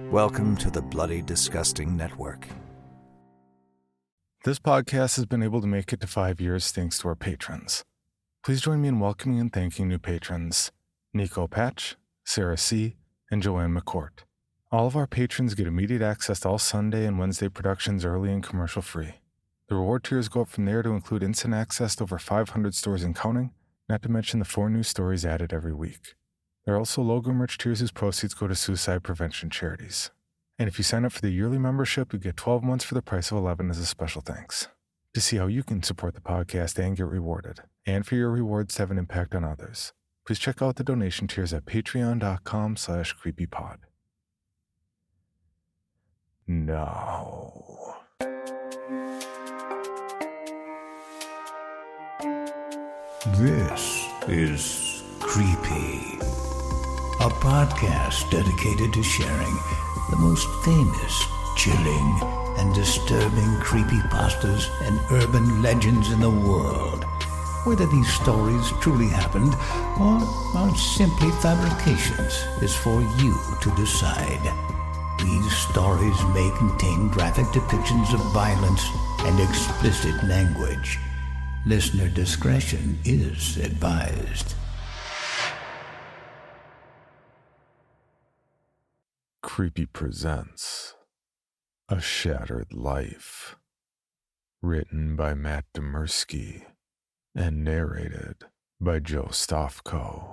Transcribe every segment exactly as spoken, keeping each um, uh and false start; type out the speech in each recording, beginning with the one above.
Welcome to the Bloody Disgusting Network. This podcast has been able to make it to five years thanks to our patrons. Please join me in welcoming and thanking new patrons, Nico Patch, Sarah C., and Joanne McCourt. All of our patrons get immediate access to all Sunday and Wednesday productions early and commercial-free. The reward tiers go up from there to include instant access to over five hundred stores and counting, not to mention the four new stories added every week. There are also logo merch tiers whose proceeds go to suicide prevention charities. And if you sign up for the yearly membership, you get twelve months for the price of eleven as a special thanks. To see how you can support the podcast and get rewarded, and for your rewards to have an impact on others, please check out the donation tiers at patreon.com slash creepypod. Now... This is Creepy, a podcast dedicated to sharing the most famous, chilling, and disturbing creepypastas and urban legends in the world. Whether these stories truly happened or are simply fabrications is for you to decide. These stories may contain graphic depictions of violence and explicit language. Listener discretion is advised. Creepy presents A Shattered Life, written by Matt Demersky and narrated by Joe Stofko.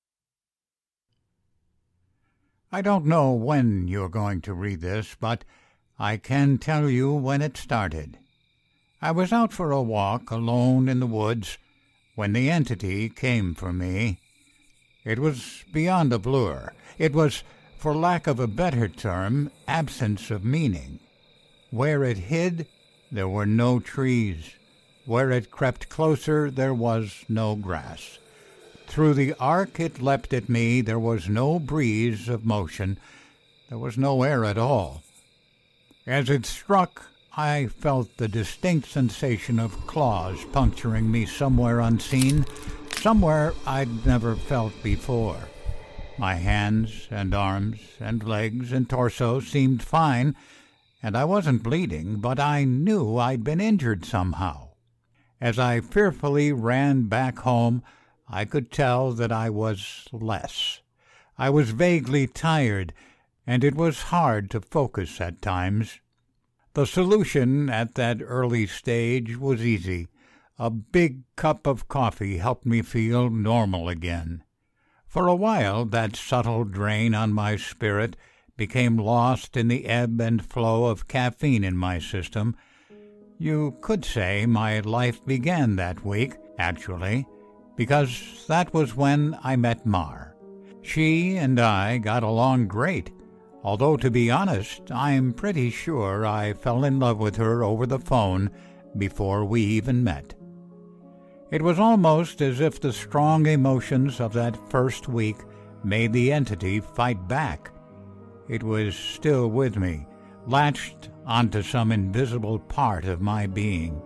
I don't know when you're going to read this, but I can tell you when it started. I was out for a walk alone in the woods when the entity came for me. It was beyond a blur. It was, for lack of a better term, absence of meaning. Where it hid, there were no trees. Where it crept closer, there was no grass. Through the arc it leapt at me, there was no breeze of motion. There was no air at all. As it struck, I felt the distinct sensation of claws puncturing me somewhere unseen, somewhere I'd never felt before. My hands and arms and legs and torso seemed fine, and I wasn't bleeding, but I knew I'd been injured somehow. As I fearfully ran back home, I could tell that I was less. I was vaguely tired, and it was hard to focus at times. The solution at that early stage was easy. A big cup of coffee helped me feel normal again. For a while, that subtle drain on my spirit became lost in the ebb and flow of caffeine in my system. You could say my life began that week, actually, because that was when I met Mar. She and I got along great. Although, to be honest, I'm pretty sure I fell in love with her over the phone before we even met. It was almost as if the strong emotions of that first week made the entity fight back. It was still with me, latched onto some invisible part of my being.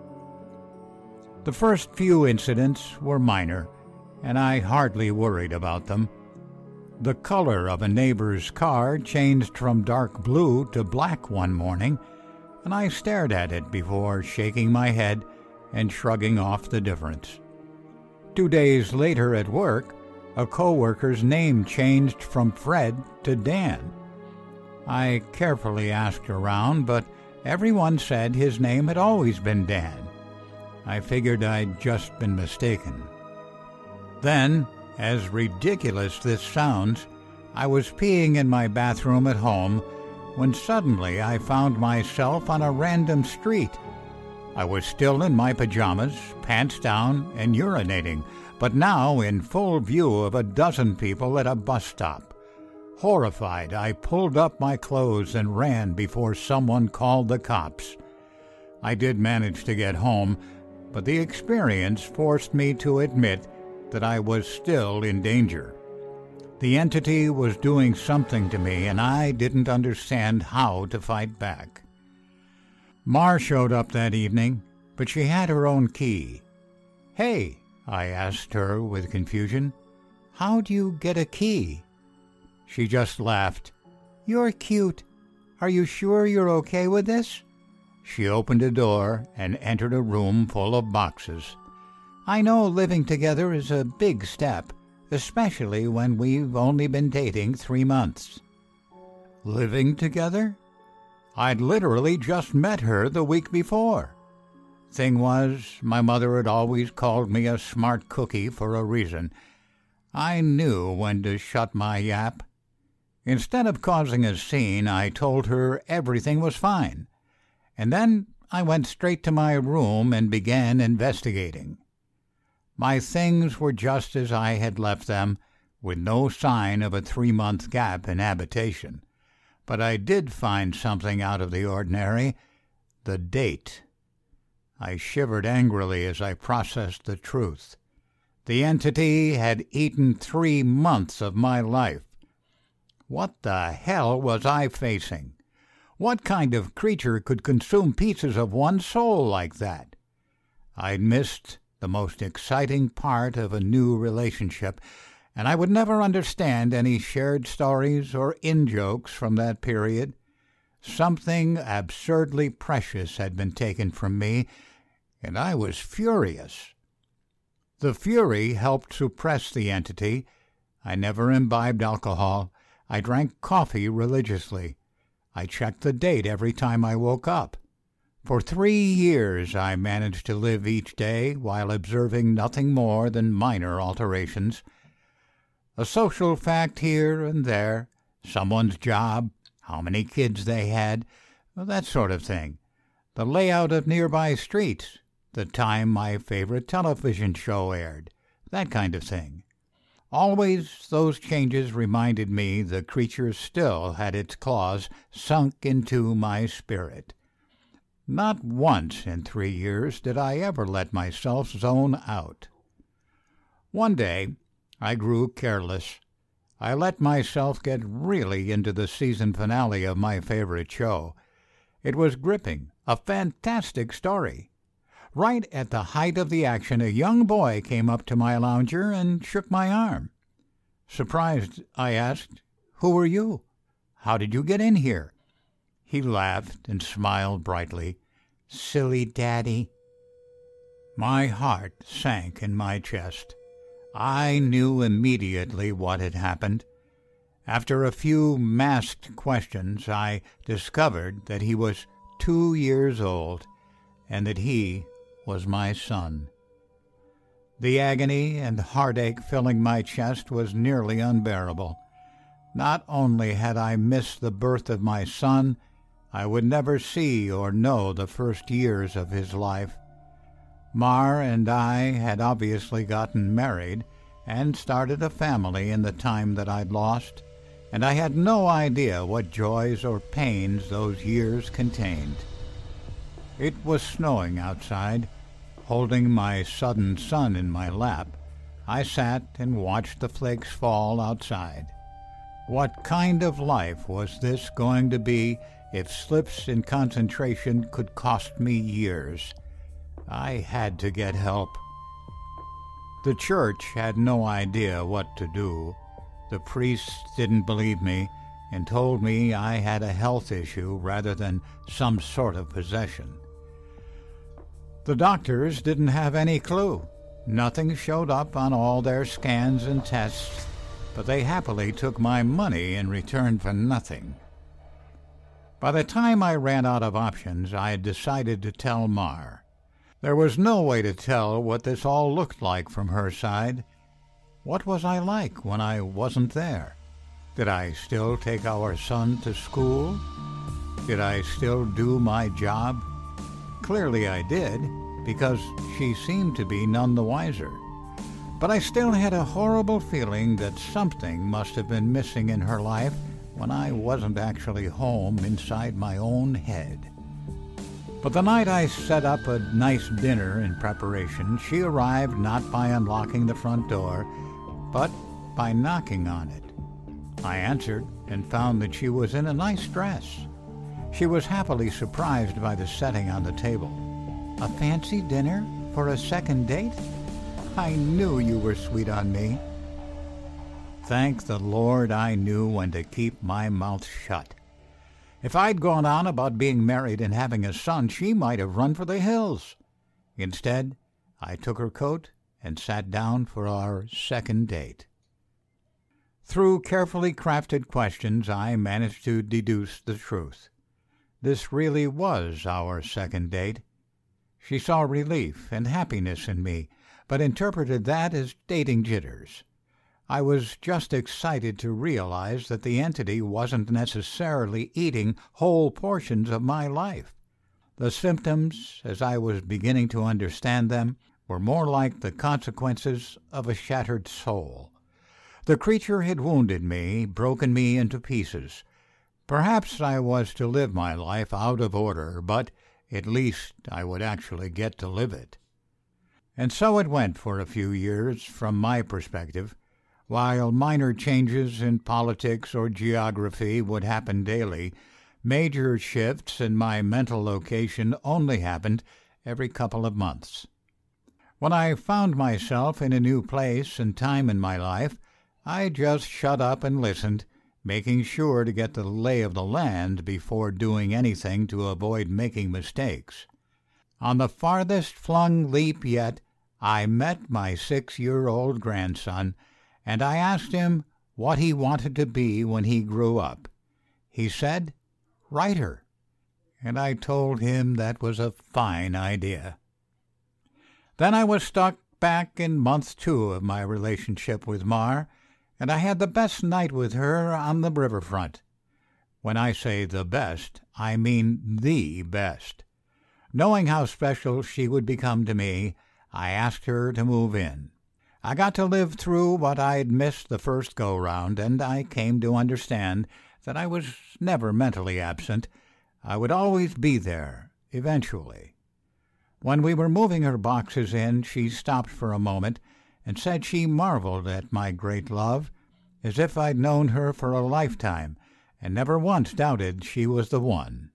The first few incidents were minor, and I hardly worried about them. The color of a neighbor's car changed from dark blue to black one morning, and I stared at it before shaking my head and shrugging off the difference. Two days later at work, a co-worker's name changed from Fred to Dan. I carefully asked around, but everyone said his name had always been Dan. I figured I'd just been mistaken. Then, as ridiculous this sounds, I was peeing in my bathroom at home when suddenly I found myself on a random street. I was still in my pajamas, pants down, and urinating, but now in full view of a dozen people at a bus stop. Horrified, I pulled up my clothes and ran before someone called the cops. I did manage to get home, but the experience forced me to admit that I was still in danger. The entity was doing something to me, and I didn't understand how to fight back. Mar showed up that evening, but she had her own key. "Hey," I asked her with confusion, "how do you get a key?" She just laughed. "You're cute. Are you sure you're okay with this?" She opened a door and entered a room full of boxes. "I know living together is a big step, especially when we've only been dating three months." Living together? I'd literally just met her the week before. Thing was, my mother had always called me a smart cookie for a reason. I knew when to shut my yap. Instead of causing a scene, I told her everything was fine. And then I went straight to my room and began investigating. My things were just as I had left them, with no sign of a three-month gap in habitation. But I did find something out of the ordinary: the date. I shivered angrily as I processed the truth. The entity had eaten three months of my life. What the hell was I facing? What kind of creature could consume pieces of one's soul like that? I'd missed the most exciting part of a new relationship, and I would never understand any shared stories or in-jokes from that period. Something absurdly precious had been taken from me, and I was furious. The fury helped suppress the entity. I never imbibed alcohol. I drank coffee religiously. I checked the date every time I woke up. For three years I managed to live each day while observing nothing more than minor alterations. A social fact here and there, someone's job, how many kids they had, that sort of thing. The layout of nearby streets, the time my favorite television show aired, that kind of thing. Always those changes reminded me the creature still had its claws sunk into my spirit. Not once in three years did I ever let myself zone out. One day I grew careless. I let myself get really into the season finale of my favorite show. It was gripping, a fantastic story. Right at the height of the action, a young boy came up to my lounger and shook my arm. Surprised, I asked, "Who are you? How did you get in here?" He laughed and smiled brightly. "Silly daddy." My heart sank in my chest. I knew immediately what had happened. After a few masked questions, I discovered that he was two years old and that he was my son. The agony and heartache filling my chest was nearly unbearable. Not only had I missed the birth of my son, I would never see or know the first years of his life. Mar and I had obviously gotten married and started a family in the time that I'd lost, and I had no idea what joys or pains those years contained. It was snowing outside. Holding my sudden son in my lap, I sat and watched the flakes fall outside. What kind of life was this going to be if slips in concentration could cost me years? I had to get help. The church had no idea what to do. The priests didn't believe me and told me I had a health issue rather than some sort of possession. The doctors didn't have any clue. Nothing showed up on all their scans and tests, but they happily took my money in return for nothing. By the time I ran out of options, I had decided to tell Mar. There was no way to tell what this all looked like from her side. What was I like when I wasn't there? Did I still take our son to school? Did I still do my job? Clearly I did, because she seemed to be none the wiser. But I still had a horrible feeling that something must have been missing in her life when I wasn't actually home inside my own head. But the night I set up a nice dinner in preparation, she arrived not by unlocking the front door, but by knocking on it. I answered and found that she was in a nice dress. She was happily surprised by the setting on the table. "A fancy dinner for a second date? I knew you were sweet on me." Thank the Lord I knew when to keep my mouth shut. If I'd gone on about being married and having a son, she might have run for the hills. Instead, I took her coat and sat down for our second date. Through carefully crafted questions, I managed to deduce the truth. This really was our second date. She saw relief and happiness in me, but interpreted that as dating jitters. I was just excited to realize that the entity wasn't necessarily eating whole portions of my life. The symptoms, as I was beginning to understand them, were more like the consequences of a shattered soul. The creature had wounded me, broken me into pieces. Perhaps I was to live my life out of order, but at least I would actually get to live it. And so it went for a few years, from my perspective. While minor changes in politics or geography would happen daily, major shifts in my mental location only happened every couple of months. When I found myself in a new place and time in my life, I just shut up and listened, making sure to get the lay of the land before doing anything to avoid making mistakes. On the farthest flung leap yet, I met my six-year-old grandson, and I asked him what he wanted to be when he grew up. He said, "Writer," and I told him that was a fine idea. Then I was stuck back in month two of my relationship with Mar, and I had the best night with her on the riverfront. When I say the best, I mean the best. Knowing how special she would become to me, I asked her to move in. I got to live through what I'd missed the first go-round, and I came to understand that I was never mentally absent. I would always be there, eventually. When we were moving her boxes in, she stopped for a moment and said she marveled at my great love, as if I'd known her for a lifetime, and never once doubted she was the one.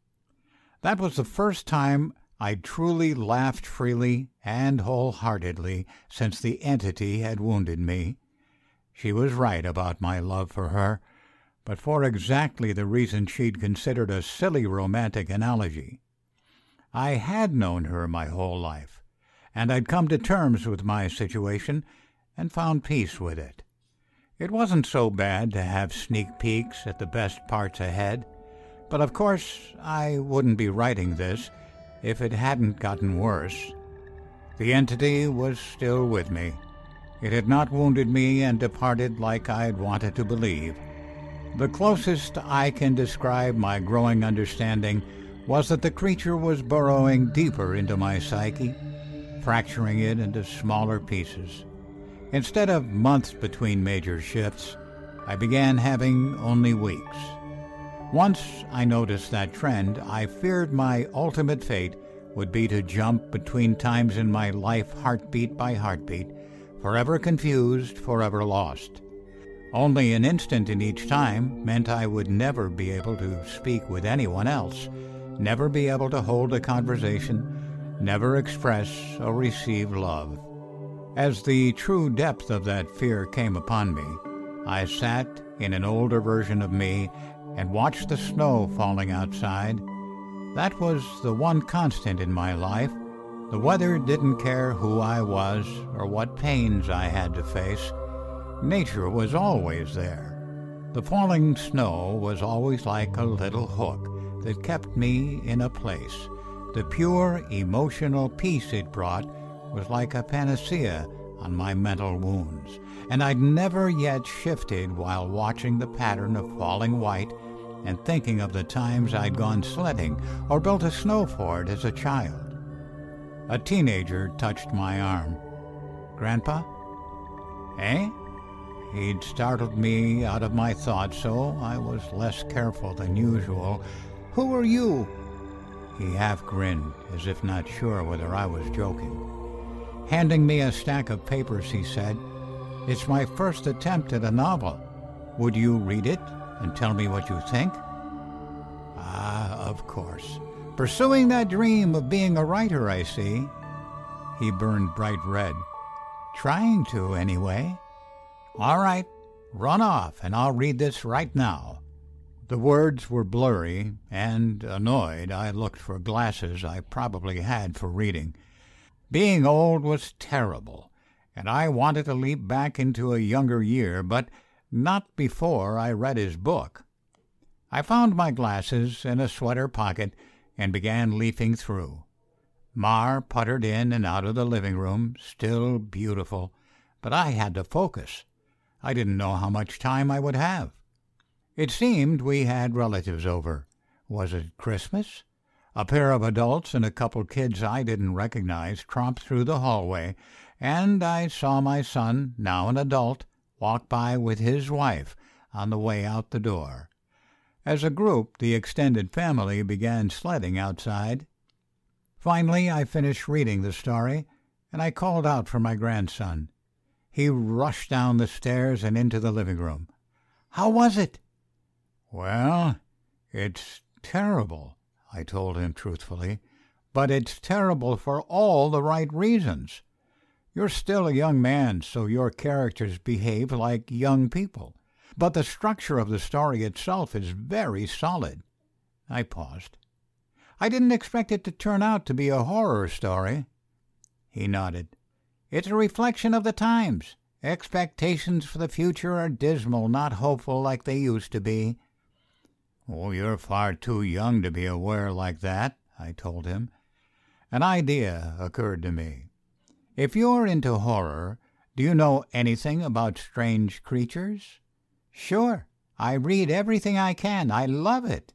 That was the first time I'd truly laughed freely and wholeheartedly since the entity had wounded me. She was right about my love for her, but for exactly the reason she'd considered a silly romantic analogy. I had known her my whole life, and I'd come to terms with my situation and found peace with it. It wasn't so bad to have sneak peeks at the best parts ahead, but of course I wouldn't be writing this if it hadn't gotten worse. The entity was still with me. It had not wounded me and departed like I'd wanted to believe. The closest I can describe my growing understanding was that the creature was burrowing deeper into my psyche, fracturing it into smaller pieces. Instead of months between major shifts, I began having only weeks. Once I noticed that trend, I feared my ultimate fate would be to jump between times in my life heartbeat by heartbeat, forever confused, forever lost. Only an instant in each time meant I would never be able to speak with anyone else, never be able to hold a conversation, never express or receive love. As the true depth of that fear came upon me, I sat in an older version of me and watched the snow falling outside. That was the one constant in my life. The weather didn't care who I was or what pains I had to face. Nature was always there. The falling snow was always like a little hook that kept me in a place. The pure emotional peace it brought was like a panacea on my mental wounds, and I'd never yet shifted while watching the pattern of falling white and thinking of the times I'd gone sledding or built a snow fort as a child. A teenager touched my arm. "Grandpa?" "Eh?" He'd startled me out of my thoughts, so I was less careful than usual. "Who are you?" He half grinned, as if not sure whether I was joking. Handing me a stack of papers, he said, "It's my first attempt at a novel. Would you read it and tell me what you think?" Ah, of course. Pursuing that dream of being a writer, I see. He burned bright red. Trying to, anyway. "All right, run off, and I'll read this right now." The words were blurry, and, annoyed, I looked for glasses I probably had for reading. Being old was terrible, and I wanted to leap back into a younger year, but not before I read his book. I found my glasses in a sweater pocket and began leafing through. Mar puttered in and out of the living room, still beautiful, but I had to focus. I didn't know how much time I would have. It seemed we had relatives over. Was it Christmas? A pair of adults and a couple kids I didn't recognize tromped through the hallway, and I saw my son, now an adult, walk by with his wife on the way out the door. As a group, the extended family began sledding outside. Finally, I finished reading the story, and I called out for my grandson. He rushed down the stairs and into the living room. "How was it?" "Well, it's terrible," I told him truthfully, "but it's terrible for all the right reasons. You're still a young man, so your characters behave like young people, but the structure of the story itself is very solid." I paused. "I didn't expect it to turn out to be a horror story." He nodded. "It's a reflection of the times. Expectations for the future are dismal, not hopeful like they used to be." "Oh, you're far too young to be aware like that," I told him. An idea occurred to me. "If you're into horror, do you know anything about strange creatures?" "Sure. I read everything I can. I love it."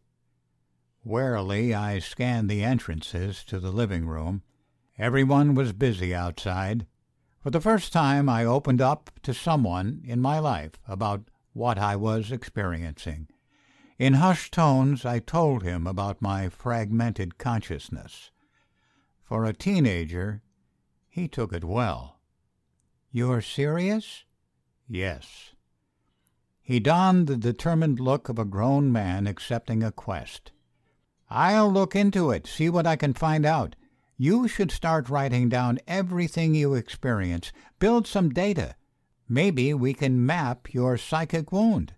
Warily, I scanned the entrances to the living room. Everyone was busy outside. For the first time, I opened up to someone in my life about what I was experiencing. In hushed tones, I told him about my fragmented consciousness. For a teenager, he took it well. "You're serious?" "Yes." He donned the determined look of a grown man accepting a quest. "I'll look into it, see what I can find out. You should start writing down everything you experience. Build some data. Maybe we can map your psychic wound."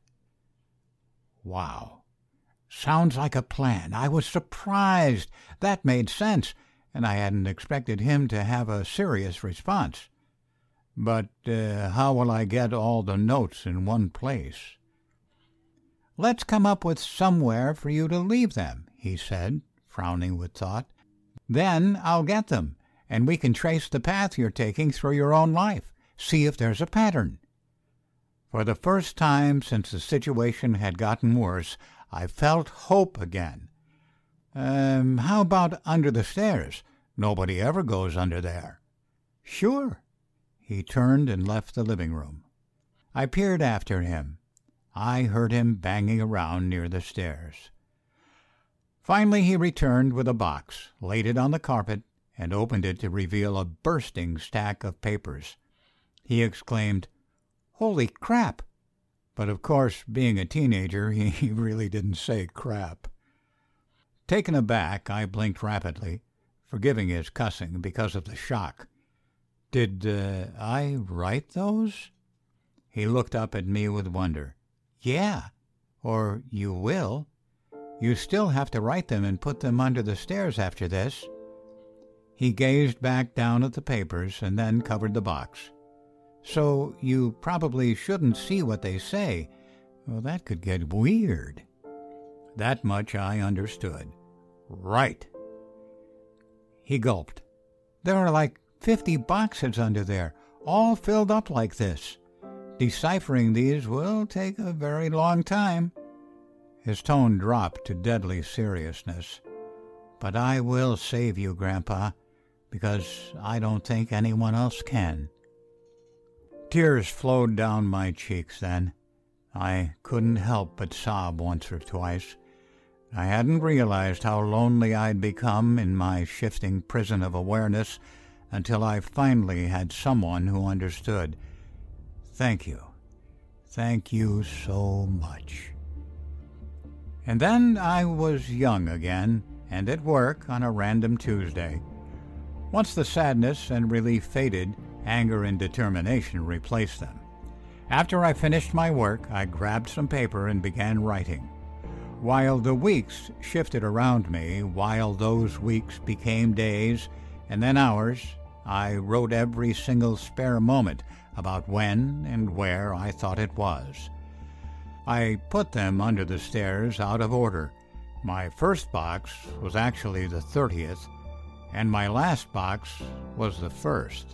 Wow. Sounds like a plan. I was surprised. That made sense, and I hadn't expected him to have a serious response. "But uh, how will I get all the notes in one place?" "Let's come up with somewhere for you to leave them," he said, frowning with thought. "Then I'll get them, and we can trace the path you're taking through your own life, see if there's a pattern." For the first time since the situation had gotten worse, I felt hope again. Um, how about under the stairs? Nobody ever goes under there." "Sure." He turned and left the living room. I peered after him. I heard him banging around near the stairs. Finally he returned with a box, laid it on the carpet, and opened it to reveal a bursting stack of papers. He exclaimed, "Holy crap!" But of course, being a teenager, he really didn't say crap. Taken aback, I blinked rapidly, forgiving his cussing because of the shock. "Did uh, I write those?" He looked up at me with wonder. "Yeah, or you will. You still have to write them and put them under the stairs after this." He gazed back down at the papers and then covered the box. "So you probably shouldn't see what they say. Well, that could get weird." That much I understood. "Right." He gulped. "There are like fifty boxes under there, all filled up like this. Deciphering these will take a very long time." His tone dropped to deadly seriousness. "But I will save you, Grandpa, because I don't think anyone else can." Tears flowed down my cheeks then. I couldn't help but sob once or twice. I hadn't realized how lonely I'd become in my shifting prison of awareness until I finally had someone who understood. Thank you. Thank you so much. And then I was young again, and at work on a random Tuesday. Once the sadness and relief faded, anger and determination replaced them. After I finished my work, I grabbed some paper and began writing. While the weeks shifted around me, while those weeks became days and then hours, I wrote every single spare moment about when and where I thought it was. I put them under the stairs out of order. My first box was actually the thirtieth, and my last box was the first.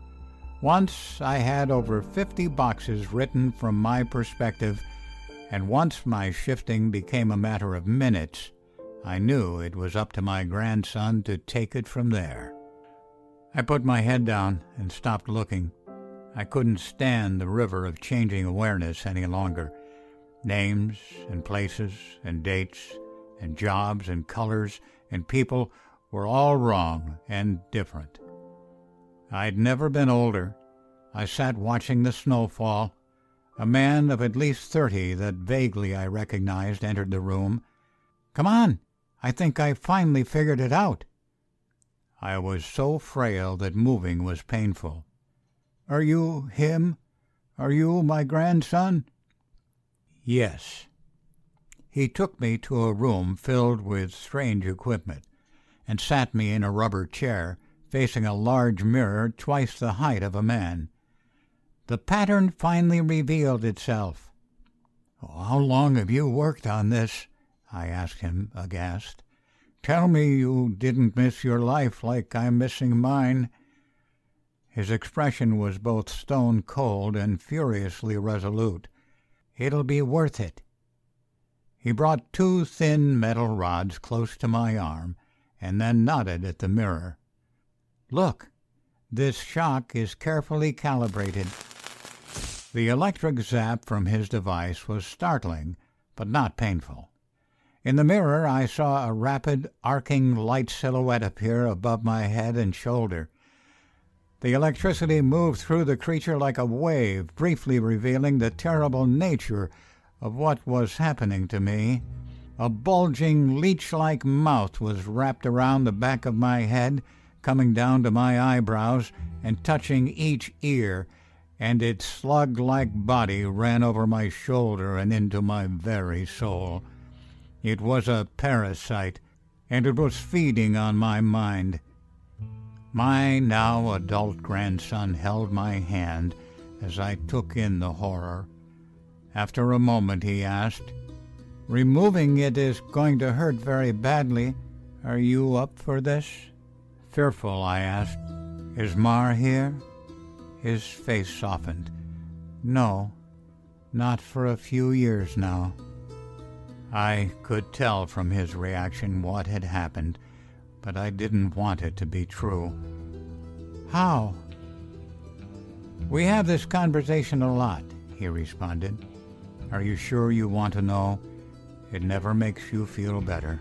Once I had over fifty boxes written from my perspective, and once my shifting became a matter of minutes, I knew it was up to my grandson to take it from there. I put my head down and stopped looking. I couldn't stand the river of changing awareness any longer. Names and places and dates and jobs and colors and people were all wrong and different. I'd never been older. I sat watching the snow fall. A man of at least thirty that vaguely I recognized entered the room. "Come on, I think I finally figured it out." I was so frail that moving was painful. "Are you him? Are you my grandson?" "Yes." He took me to a room filled with strange equipment and sat me in a rubber chair facing a large mirror twice the height of a man. The pattern finally revealed itself. "Oh, how long have you worked on this?" I asked him, aghast. "Tell me you didn't miss your life like I'm missing mine." His expression was both stone cold and furiously resolute. "It'll be worth it." He brought two thin metal rods close to my arm and then nodded at the mirror. "Look, this shock is carefully calibrated." The electric zap from his device was startling, but not painful. In the mirror I saw a rapid, arcing light silhouette appear above my head and shoulder. The electricity moved through the creature like a wave, briefly revealing the terrible nature of what was happening to me. A bulging, leech-like mouth was wrapped around the back of my head, coming down to my eyebrows and touching each ear, and its slug-like body ran over my shoulder and into my very soul. It was a parasite, and it was feeding on my mind. My now adult grandson held my hand as I took in the horror. After a moment he asked, "Removing it is going to hurt very badly. Are you up for this?" Fearful, I asked, "Is Mar here?" His face softened. "No, not for a few years now." I could tell from his reaction what had happened, but I didn't want it to be true. "How?" "We have this conversation a lot," he responded. "Are you sure you want to know? It never makes you feel better."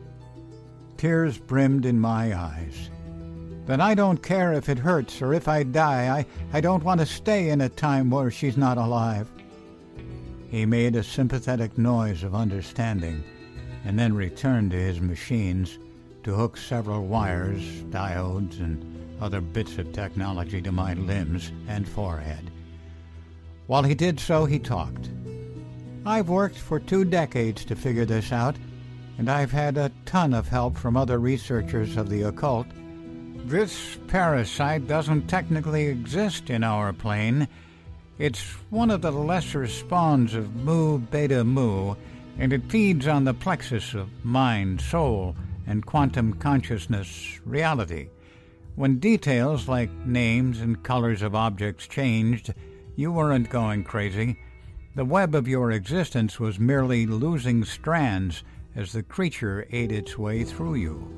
Tears brimmed in my eyes. "Then I don't care if it hurts or if I die. I, I don't want to stay in a time where she's not alive." He made a sympathetic noise of understanding and then returned to his machines to hook several wires, diodes, and other bits of technology to my limbs and forehead. While he did so, he talked. "I've worked for two decades to figure this out, and I've had a ton of help from other researchers of the occult. This parasite doesn't technically exist in our plane. It's one of the lesser spawns of Mu Beta Mu, and it feeds on the plexus of mind, soul, and quantum consciousness reality. When details like names and colors of objects changed, you weren't going crazy. The web of your existence was merely losing strands as the creature ate its way through you."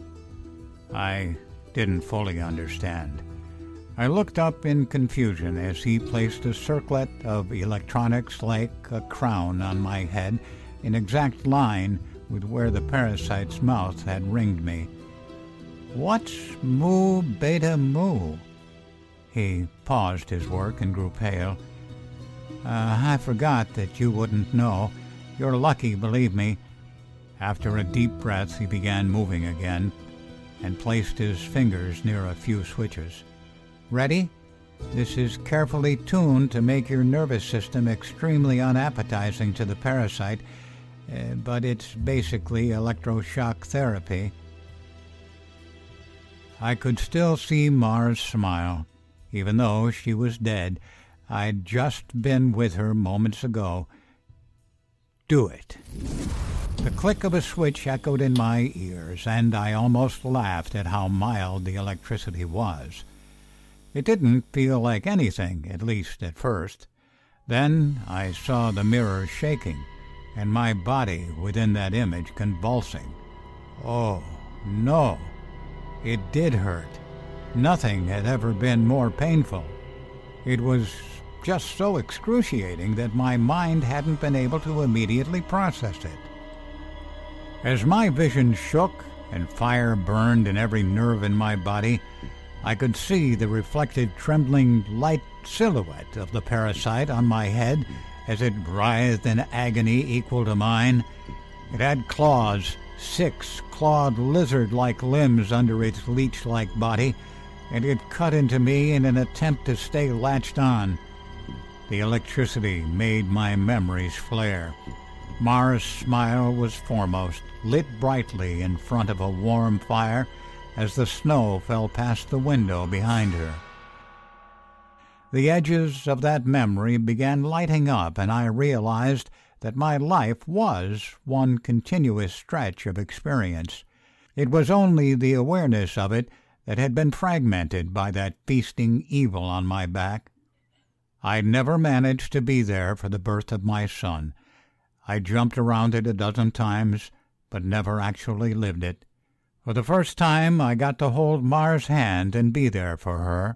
I didn't fully understand. I looked up in confusion as he placed a circlet of electronics like a crown on my head in exact line with where the parasite's mouth had ringed me. "What's Mu Beta Mu?" He paused his work and grew pale. Uh, I forgot that you wouldn't know. You're lucky, believe me." After a deep breath, he began moving again and placed his fingers near a few switches. "Ready? This is carefully tuned to make your nervous system extremely unappetizing to the parasite, uh, but it's basically electroshock therapy. I could still see Mars smile, even though she was dead. I'd just been with her moments ago. Do it. The click of a switch echoed in my ears, and I almost laughed at how mild the electricity was. It didn't feel like anything, at least at first. Then I saw the mirror shaking, and my body within that image convulsing. Oh, no. It did hurt. Nothing had ever been more painful. It was just so excruciating that my mind hadn't been able to immediately process it. As my vision shook and fire burned in every nerve in my body, I could see the reflected, trembling, light silhouette of the parasite on my head as it writhed in agony equal to mine. It had claws, six clawed lizard-like limbs under its leech-like body, and it cut into me in an attempt to stay latched on. The electricity made my memories flare. Mars' smile was foremost, lit brightly in front of a warm fire as the snow fell past the window behind her. The edges of that memory began lighting up, and I realized that my life was one continuous stretch of experience. It was only the awareness of it that had been fragmented by that feasting evil on my back. I'd never managed to be there for the birth of my son. I jumped around it a dozen times, but never actually lived it. For the first time, I got to hold Mars' hand and be there for her.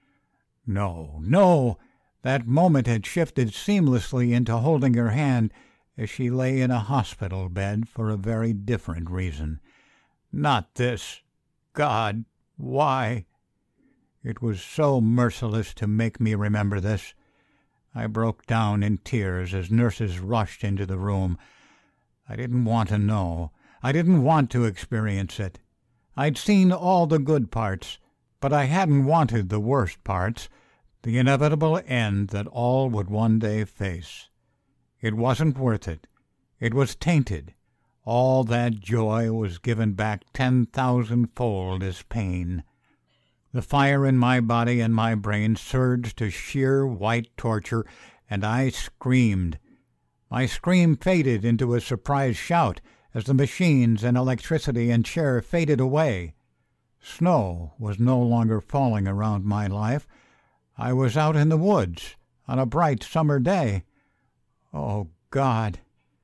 No, no! That moment had shifted seamlessly into holding her hand as she lay in a hospital bed for a very different reason. Not this. God, why? It was so merciless to make me remember this. I broke down in tears as nurses rushed into the room. I didn't want to know. I didn't want to experience it. I'd seen all the good parts, but I hadn't wanted the worst parts, the inevitable end that all would one day face. It wasn't worth it. It was tainted. All that joy was given back ten thousand-fold as pain. The fire in my body and my brain surged to sheer white torture, and I screamed. My scream faded into a surprised shout as the machines and electricity and chair faded away. Snow was no longer falling around my life. I was out in the woods on a bright summer day. Oh, God!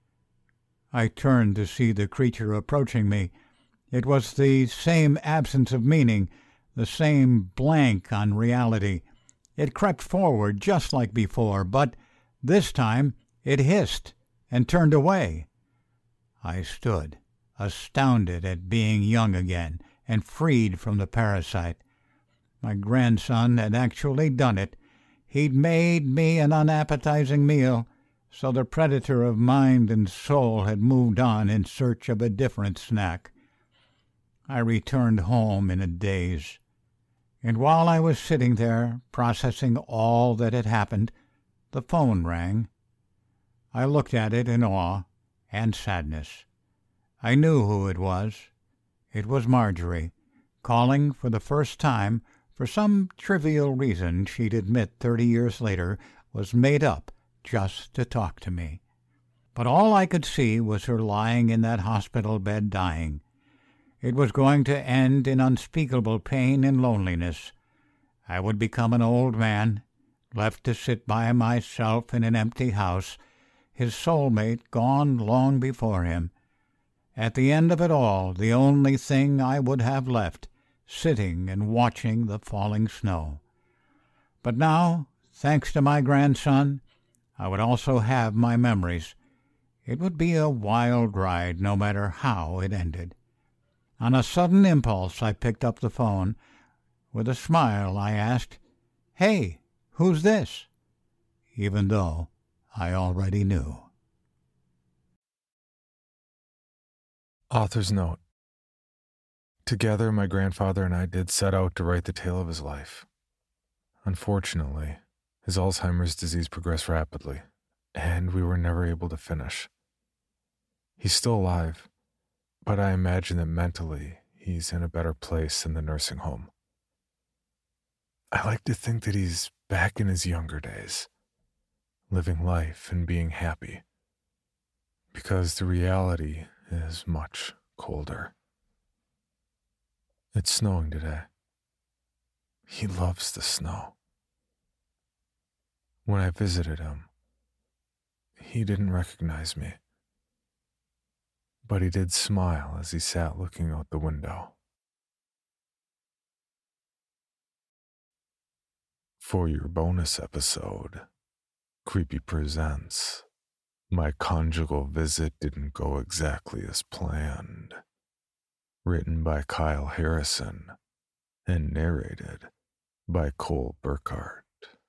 I turned to see the creature approaching me. It was the same absence of meaning, the same blank on reality. It crept forward just like before, but this time it hissed and turned away. I stood, astounded at being young again and freed from the parasite. My grandson had actually done it. He'd made me an unappetizing meal, so the predator of mind and soul had moved on in search of a different snack. I returned home in a daze, and while I was sitting there processing all that had happened, the phone rang. I looked at it in awe and sadness. I knew who it was. It was Marjorie, calling for the first time for some trivial reason she'd admit thirty years later was made up just to talk to me. But all I could see was her lying in that hospital bed dying. It was going to end in unspeakable pain and loneliness. I would become an old man, left to sit by myself in an empty house, his soulmate gone long before him. At the end of it all, the only thing I would have left, sitting and watching the falling snow. But now, thanks to my grandson, I would also have my memories. It would be a wild ride, no matter how it ended. On a sudden impulse, I picked up the phone. With a smile, I asked, "Hey, who's this?" Even though I already knew. Author's note. Together, my grandfather and I did set out to write the tale of his life. Unfortunately, his Alzheimer's disease progressed rapidly, and we were never able to finish. He's still alive, but I imagine that mentally he's in a better place in the nursing home. I like to think that he's back in his younger days, living life and being happy, because the reality is much colder. It's snowing today. He loves the snow. When I visited him, he didn't recognize me, but he did smile as he sat looking out the window. For your bonus episode, Creepy presents My Conjugal Visit Didn't Go Exactly as Planned, written by Kyle Harrison and narrated by Cole Burkhart.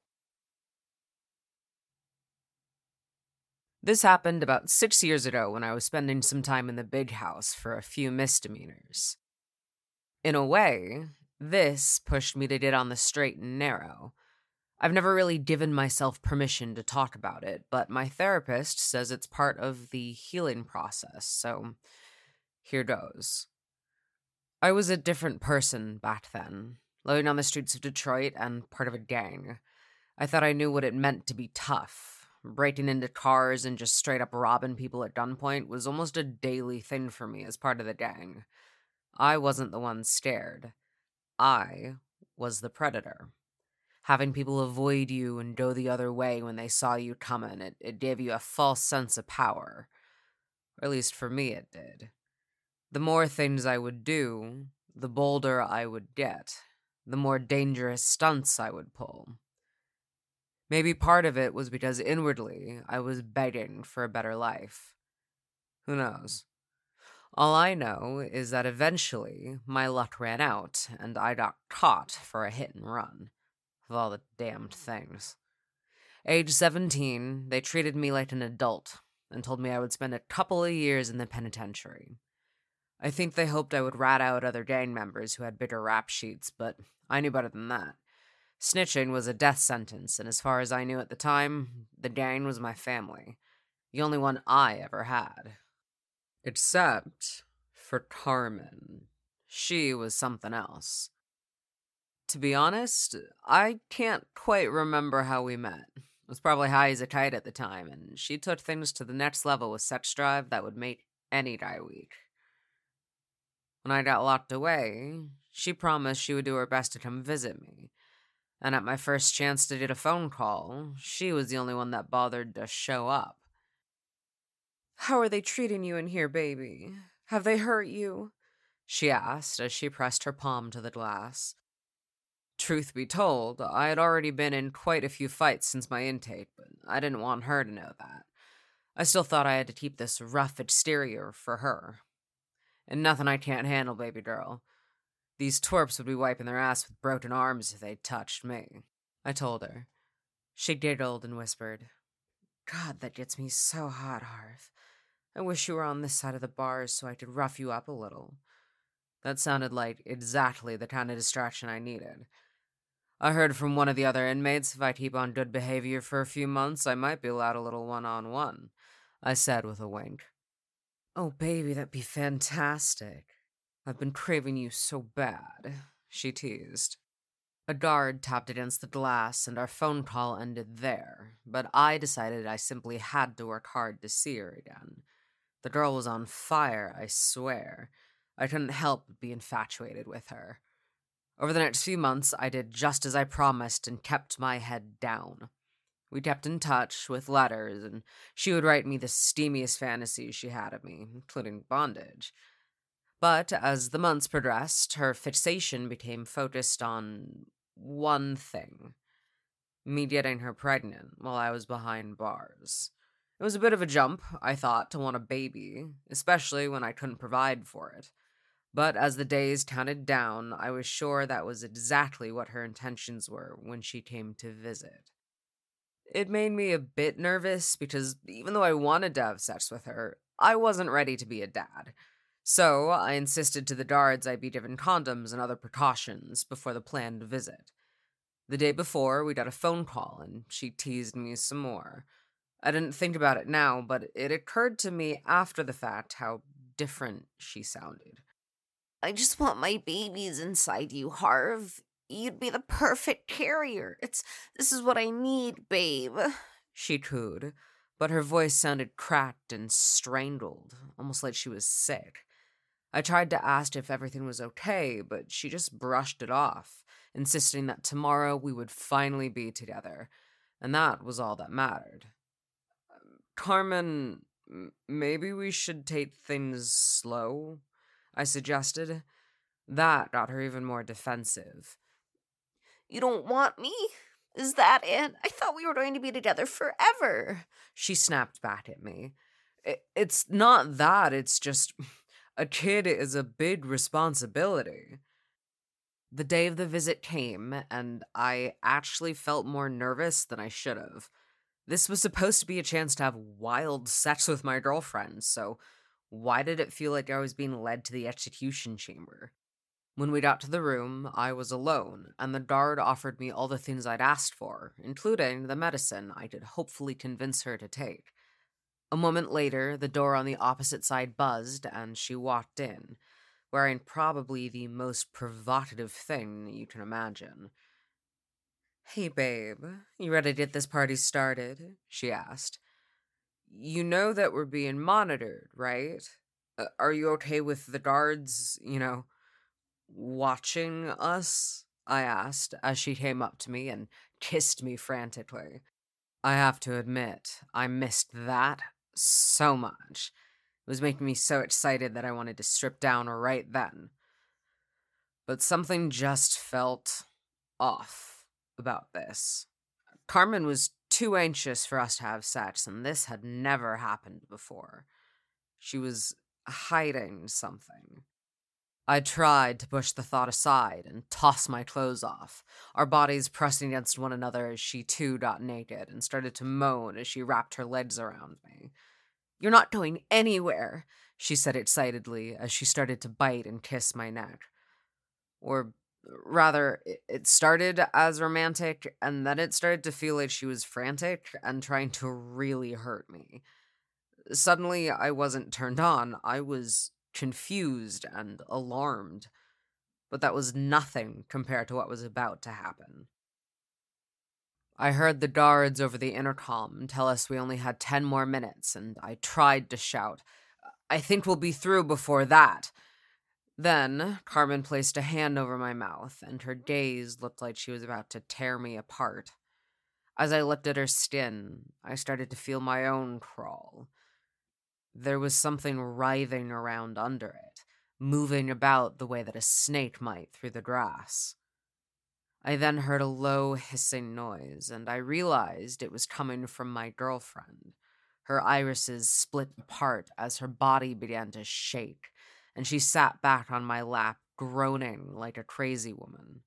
This happened about six years ago when I was spending some time in the big house for a few misdemeanors. In a way, this pushed me to get on the straight and narrow. I've never really given myself permission to talk about it, but my therapist says it's part of the healing process, so here goes. I was a different person back then, living on the streets of Detroit and part of a gang. I thought I knew what it meant to be tough. Breaking into cars and just straight up robbing people at gunpoint was almost a daily thing for me as part of the gang. I wasn't the one scared. I was the predator. Having people avoid you and go the other way when they saw you coming, it, it gave you a false sense of power. Or at least for me it did. The more things I would do, the bolder I would get, the more dangerous stunts I would pull. Maybe part of it was because inwardly I was begging for a better life. Who knows? All I know is that eventually my luck ran out and I got caught for a hit and run. Of all the damned things. Age seventeen, they treated me like an adult and told me I would spend a couple of years in the penitentiary. I think they hoped I would rat out other gang members who had bigger rap sheets, but I knew better than that. Snitching was a death sentence, and as far as I knew at the time, the gang was my family. The only one I ever had. Except for Carmen. She was something else. To be honest, I can't quite remember how we met. I was probably high as a kite at the time, and she took things to the next level with sex drive that would make any guy weak. When I got locked away, she promised she would do her best to come visit me. And at my first chance to get a phone call, she was the only one that bothered to show up. "How are they treating you in here, baby? Have they hurt you?" she asked as she pressed her palm to the glass. Truth be told, I had already been in quite a few fights since my intake, but I didn't want her to know that. I still thought I had to keep this rough exterior for her. And nothing I can't handle, baby girl. These twerps would be wiping their ass with broken arms if they touched me, I told her. She giggled and whispered, "God, that gets me so hot, Harv. I wish you were on this side of the bars so I could rough you up a little." That sounded like exactly the kind of distraction I needed. I heard from one of the other inmates if I keep on good behavior for a few months, I might be allowed a little one-on-one, I said with a wink. "Oh, baby, that'd be fantastic. I've been craving you so bad," she teased. A guard tapped against the glass, and our phone call ended there, but I decided I simply had to work hard to see her again. The girl was on fire, I swear. I couldn't help but be infatuated with her. Over the next few months, I did just as I promised and kept my head down. We kept in touch with letters, and she would write me the steamiest fantasies she had of me, including bondage. But as the months progressed, her fixation became focused on one thing. Me getting her pregnant while I was behind bars. It was a bit of a jump, I thought, to want a baby, especially when I couldn't provide for it. But as the days counted down, I was sure that was exactly what her intentions were when she came to visit. It made me a bit nervous because even though I wanted to have sex with her, I wasn't ready to be a dad. So I insisted to the guards I be given condoms and other precautions before the planned visit. The day before, we got a phone call, and she teased me some more. I didn't think about it now, but it occurred to me after the fact how different she sounded. I just want my babies inside you, Harv. You'd be the perfect carrier. It's this is what I need, babe. She cooed, but her voice sounded cracked and strangled, almost like she was sick. I tried to ask if everything was okay, but she just brushed it off, insisting that tomorrow we would finally be together, and that was all that mattered. Carmen, m- maybe we should take things slow, I suggested. That got her even more defensive. You don't want me? Is that it? I thought we were going to be together forever. She snapped back at me. It, it's not that, it's just a kid is a big responsibility. The day of the visit came, and I actually felt more nervous than I should have. This was supposed to be a chance to have wild sex with my girlfriend, so why did it feel like I was being led to the execution chamber? When we got to the room, I was alone, and the guard offered me all the things I'd asked for, including the medicine I could hopefully convince her to take. A moment later, the door on the opposite side buzzed, and she walked in, wearing probably the most provocative thing you can imagine. "Hey, babe, you ready to get this party started?" she asked. "You know that we're being monitored, right? Uh, are you okay with the guards, you know, watching us?" I asked as she came up to me and kissed me frantically. I have to admit, I missed that so much. It was making me so excited that I wanted to strip down right then. But something just felt off about this. Carmen was too anxious for us to have sex, and this had never happened before. She was hiding something. I tried to push the thought aside and toss my clothes off, our bodies pressing against one another as she too got naked and started to moan as she wrapped her legs around me. "You're not going anywhere," she said excitedly as she started to bite and kiss my neck. Or rather, it started as romantic, and then it started to feel like she was frantic and trying to really hurt me. Suddenly, I wasn't turned on. I was confused and alarmed. But that was nothing compared to what was about to happen. I heard the guards over the intercom tell us we only had ten more minutes, and I tried to shout, "I think we'll be through before that." Then, Carmen placed a hand over my mouth, and her gaze looked like she was about to tear me apart. As I looked at her skin, I started to feel my own crawl. There was something writhing around under it, moving about the way that a snake might through the grass. I then heard a low hissing noise, and I realized it was coming from my girlfriend. Her irises split apart as her body began to shake, and she sat back on my lap, groaning like a crazy woman.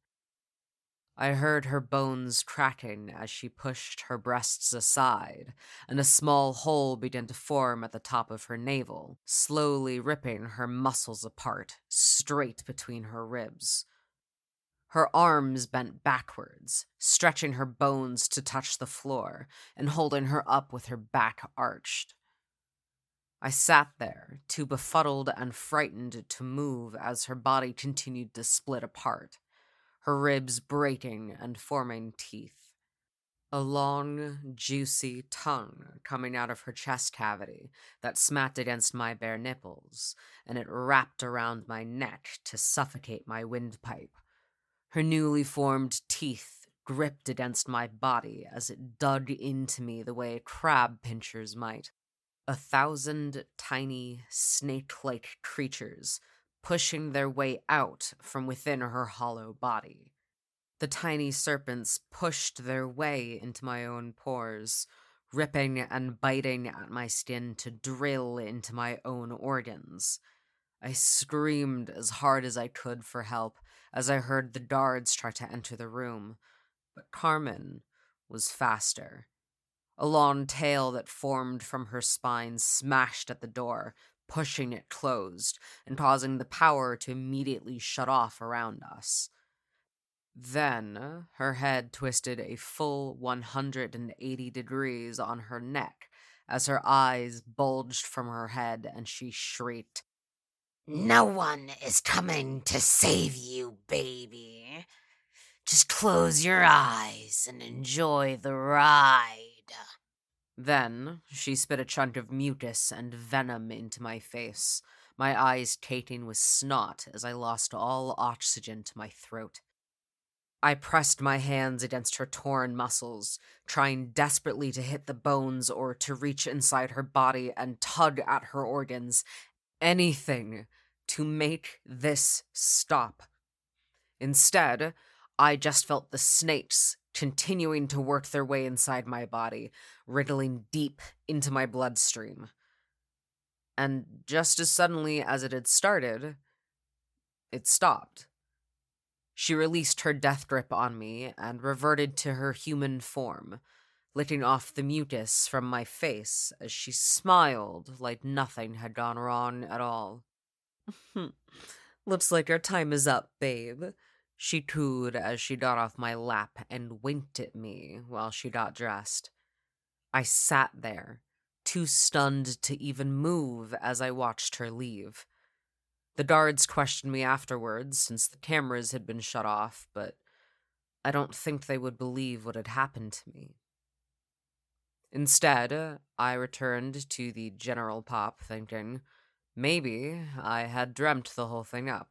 I heard her bones cracking as she pushed her breasts aside, and a small hole began to form at the top of her navel, slowly ripping her muscles apart, straight between her ribs. Her arms bent backwards, stretching her bones to touch the floor, and holding her up with her back arched. I sat there, too befuddled and frightened to move as her body continued to split apart, her ribs breaking and forming teeth. A long, juicy tongue coming out of her chest cavity that smacked against my bare nipples, and it wrapped around my neck to suffocate my windpipe. Her newly formed teeth gripped against my body as it dug into me the way crab pinchers might. A thousand tiny, snake-like creatures pushing their way out from within her hollow body. The tiny serpents pushed their way into my own pores, ripping and biting at my skin to drill into my own organs. I screamed as hard as I could for help as I heard the guards try to enter the room, but Carmen was faster. A long tail that formed from her spine smashed at the door, pushing it closed and causing the power to immediately shut off around us. Then her head twisted a full one hundred eighty degrees on her neck as her eyes bulged from her head and she shrieked, "No one is coming to save you, baby. Just close your eyes and enjoy the ride." Then she spit a chunk of mucus and venom into my face, my eyes tainting with snot as I lost all oxygen to my throat. I pressed my hands against her torn muscles, trying desperately to hit the bones or to reach inside her body and tug at her organs. Anything to make this stop. Instead, I just felt the snakes continuing to work their way inside my body, wriggling deep into my bloodstream. And just as suddenly as it had started, it stopped. She released her death grip on me and reverted to her human form, licking off the mucus from my face as she smiled like nothing had gone wrong at all. "Looks like our time is up, babe," she cooed as she got off my lap and winked at me while she got dressed. I sat there, too stunned to even move as I watched her leave. The guards questioned me afterwards, since the cameras had been shut off, but I don't think they would believe what had happened to me. Instead, I returned to the general pop, thinking maybe I had dreamt the whole thing up.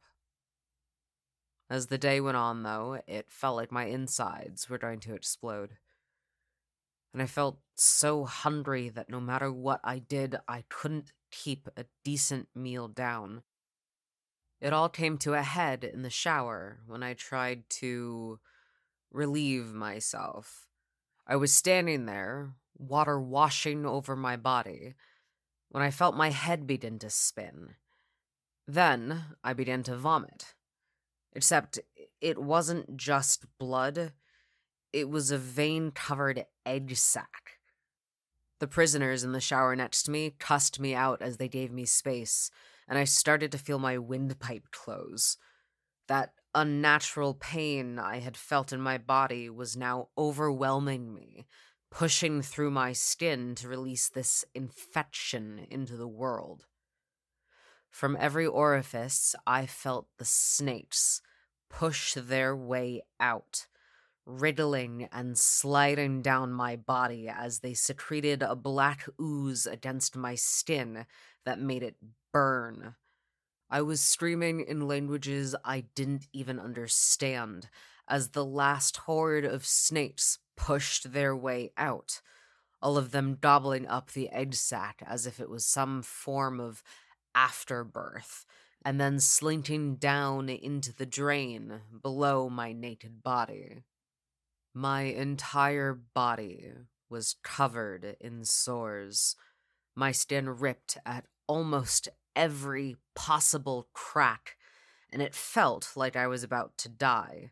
As the day went on, though, it felt like my insides were going to explode. And I felt so hungry that no matter what I did, I couldn't keep a decent meal down. It all came to a head in the shower when I tried to relieve myself. I was standing there, water washing over my body, when I felt my head begin to spin. Then I began to vomit. Except it wasn't just blood, it was a vein-covered egg sack. The prisoners in the shower next to me cussed me out as they gave me space, and I started to feel my windpipe close. That unnatural pain I had felt in my body was now overwhelming me, pushing through my skin to release this infection into the world. From every orifice, I felt the snakes push their way out, wriggling and sliding down my body as they secreted a black ooze against my skin that made it burn. I was screaming in languages I didn't even understand as the last horde of snakes pushed their way out, all of them gobbling up the egg sac as if it was some form of afterbirth, and then slinking down into the drain below my naked body. My entire body was covered in sores, my skin ripped at almost every possible crack, and it felt like I was about to die.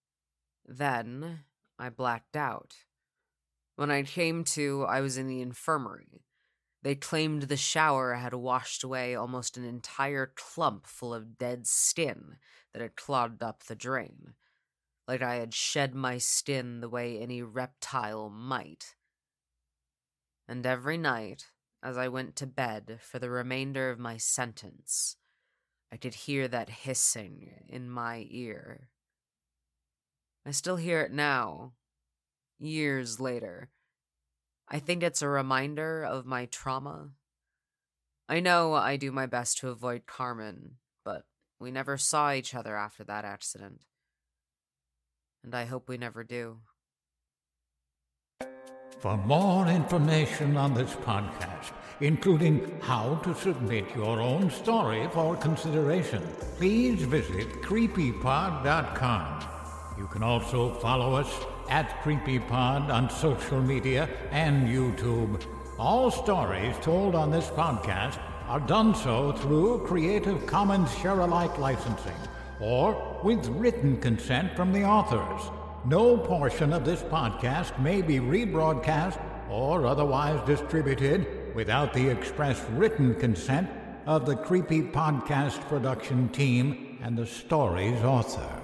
Then I blacked out. When I came to, I was in the infirmary. They claimed the shower had washed away almost an entire clump full of dead skin that had clogged up the drain, like I had shed my skin the way any reptile might. And every night, as I went to bed for the remainder of my sentence, I could hear that hissing in my ear. I still hear it now, years later. I think it's a reminder of my trauma. I know I do my best to avoid Carmen, but we never saw each other after that accident. And I hope we never do. For more information on this podcast, including how to submit your own story for consideration, please visit creepypod dot com. You can also follow us at CreepyPod on social media and YouTube. All stories told on this podcast are done so through Creative Commons Share-alike licensing or with written consent from the authors. No portion of this podcast may be rebroadcast or otherwise distributed without the express written consent of the Creepy Podcast production team and the story's author.